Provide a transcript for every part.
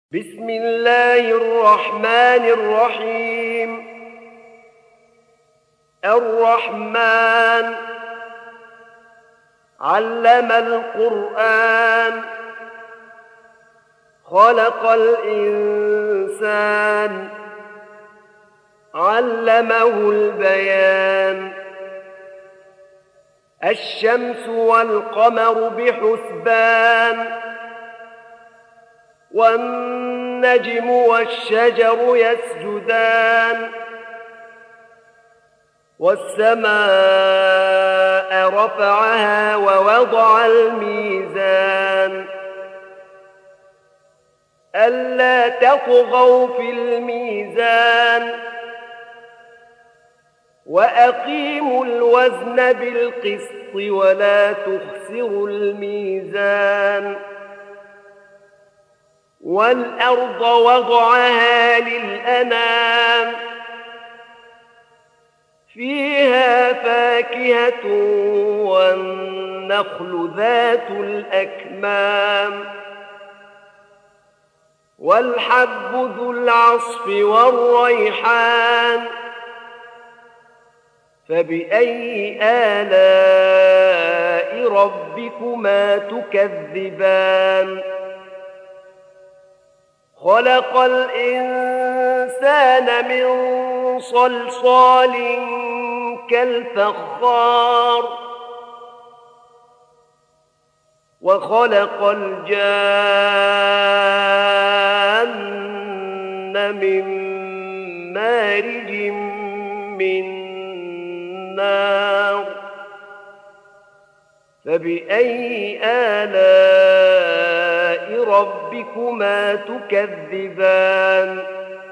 بسم الله الرحمن الرحيم. الرحمن علم القرآن، خلق الإنسان، علمه البيان. الشمس والقمر بحسبان، والنجم والشجر يسجدان. والسماء رفعها ووضع الميزان، ألا تطغوا في الميزان، وأقيموا الوزن بالقسط ولا تخسروا الميزان. والأرض وضعها للأنام، فيها فاكهة والنخل ذات الأكمام، والحب ذو العصف والريحان. فبأي آلاء ربكما تكذبان؟ خلق الإنسان من صلصال كالفخار، وخلق الجان من مارج من نار. فبأي آلاء ربكما تكذبان؟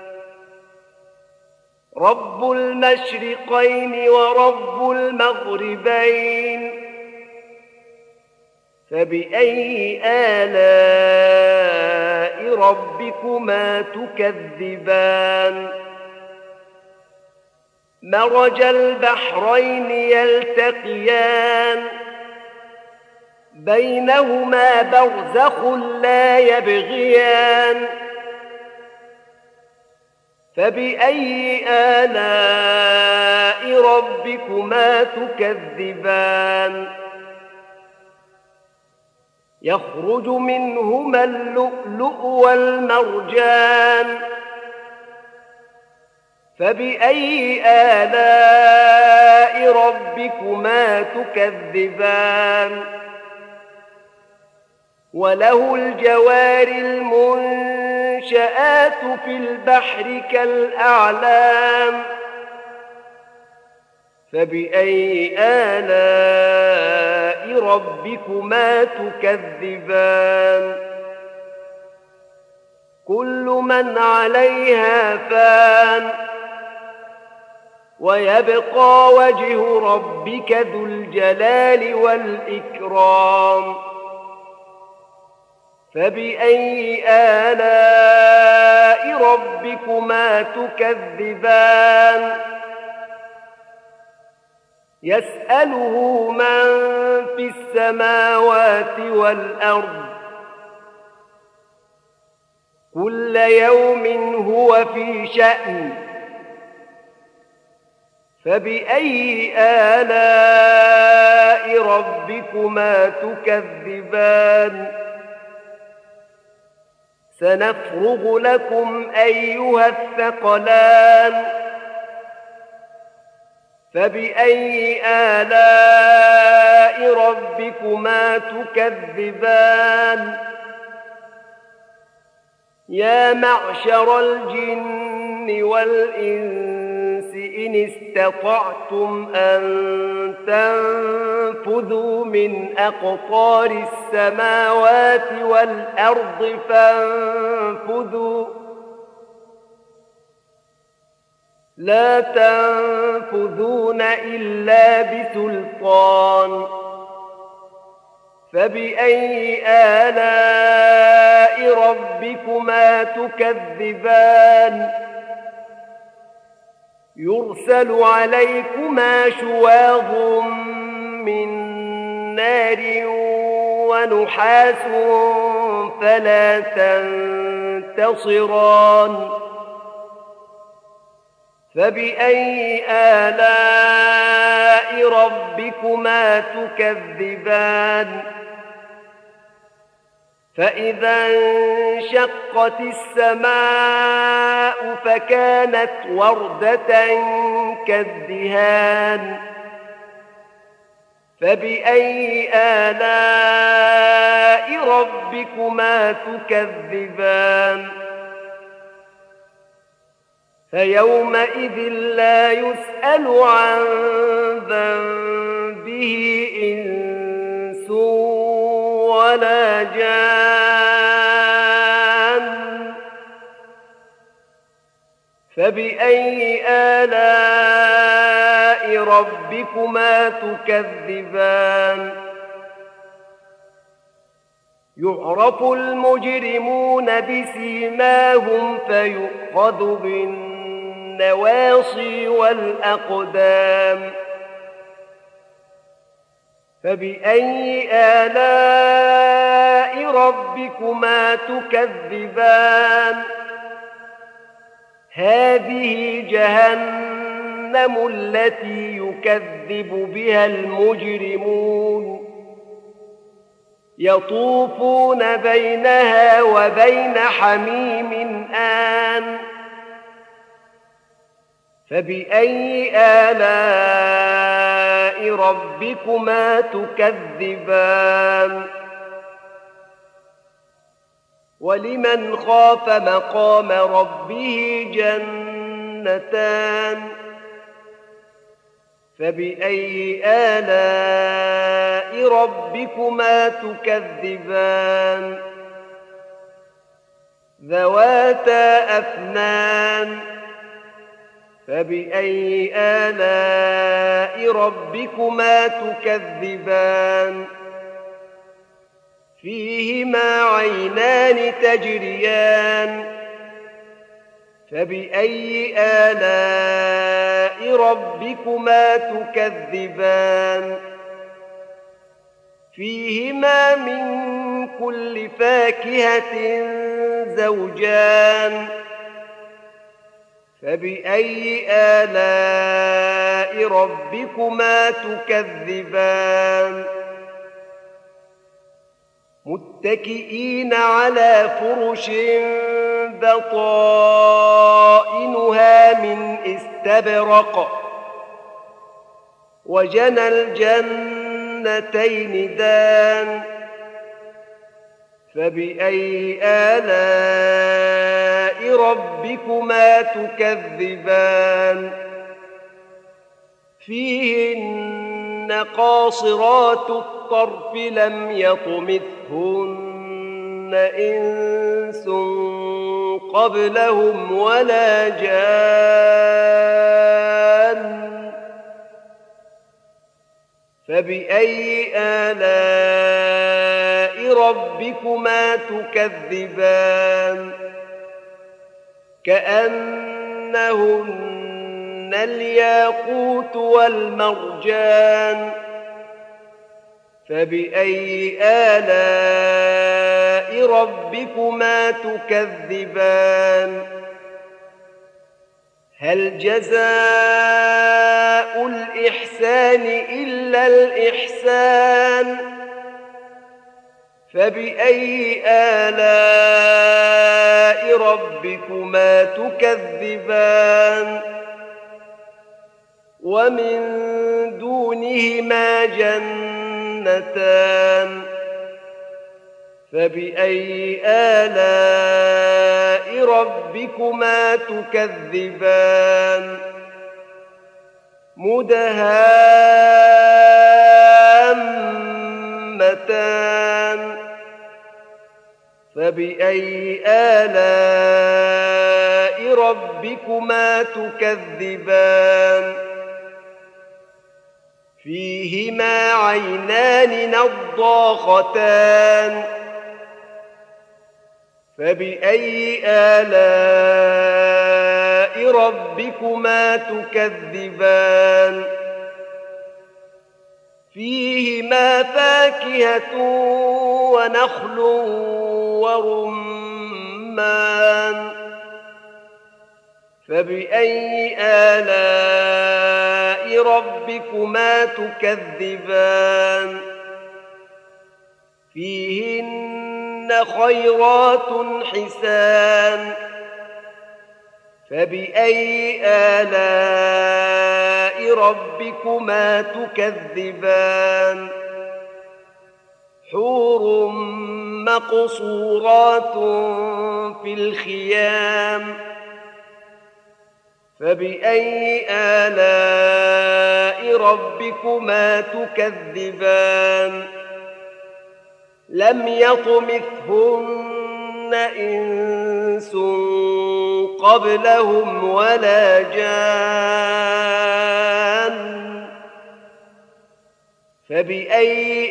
رب المشرقين ورب المغربين. فبأي آلاء ربكما تكذبان؟ مرج البحرين يلتقيان، بينهما برزخ لا يبغيان. فبأي آلاء ربكما تكذبان؟ يخرج منهما اللؤلؤ والمرجان. فبأي آلاء ربكما تكذبان؟ وله الجوار المنشآت في البحر كالأعلام. فبأي آلاء ربكما تكذبان؟ كل من عليها فان، ويبقى وجه ربك ذو الجلال والإكرام. فبأي آلاء ربكما تكذبان؟ يسأله من في السماوات والأرض، كل يوم هو في شأن. فبأي آلاء ربكما تكذبان؟ سنفرغ لكم أيها الثقلان. فبأي آلاء ربكما تكذبان؟ يا معشر الجن والإنس إن استطعتم أن تنفذوا من أقطار السماوات والأرض فانفذوا، لا تنفذون إلا بسلطان. فبأي آلاء ربكما تكذبان؟ يرسل عليكما شواظ من نار ونحاس فلا تنتصران. ينتصران فبأي آلاء ربكما تكذبان فإذا انشقت السماء فكانت وردة كالدهان فبأي آلاء ربكما تكذبان فيومئذ لا يسأل عن ذنبه إنس ولا جان فبأي آلاء ربكما تكذبان يعرف المجرمون بسيماهم فيؤخذ بالنواصي والأقدام فبأي آلاء ربكما تكذبان هذه جهنم التي يكذب بها المجرمون يطوفون بينها وبين حميم آن فبأي آلاء ربكما تكذبان ولمن خاف مقام ربه جنتان فبأي آلاء ربكما تكذبان ذواتا أفنان فبأي آلاء ربكما تكذبان فيهما عينان تجريان فبأي آلاء ربكما تكذبان فيهما من كل فاكهة زوجان فبأي آلاء ربكما تكذبان متكئين على فرش بطائنها من استبرق وجنى الجنتين دان فبأي آلاء ربكما تكذبان فيهن قاصرات الطرف لم يطمثهن إنس قبلهم ولا جان فبأي آلاء ربكما تكذبان كأنهن الياقوت والمرجان فبأي آلاء ربكما تكذبان هل جزاء الإحسان إلا الإحسان فبأي آلاء ربكما تكذبان ومن دونهما جنتان فبأي آلاء ربكما تكذبان مدهامتان فبأي آلاء ربكما تكذبان فيهما عينان نضاختان فبأي آلاء ربكما تكذبان فيهما فاكهة ونخل ورمان فبأي آلاء ربكما تكذبان فيهن خيرات حسان فبأي آلاء ربكما تكذبان حور مقصورات في الخيام فبأي آلاء ربكما تكذبان لم يطمثهن إنس قبلهم ولا جان فبأي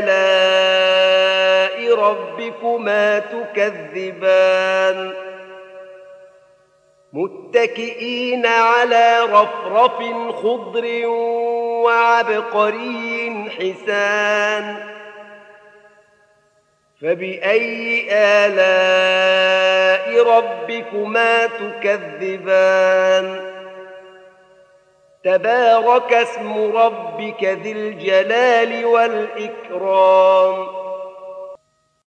آلاء ربكما تكذبان متكئين على رفرف خضر وعبقري حسان فبأي آلاء ربكما تكذبان تبارك اسم ربك ذي الجلال والإكرام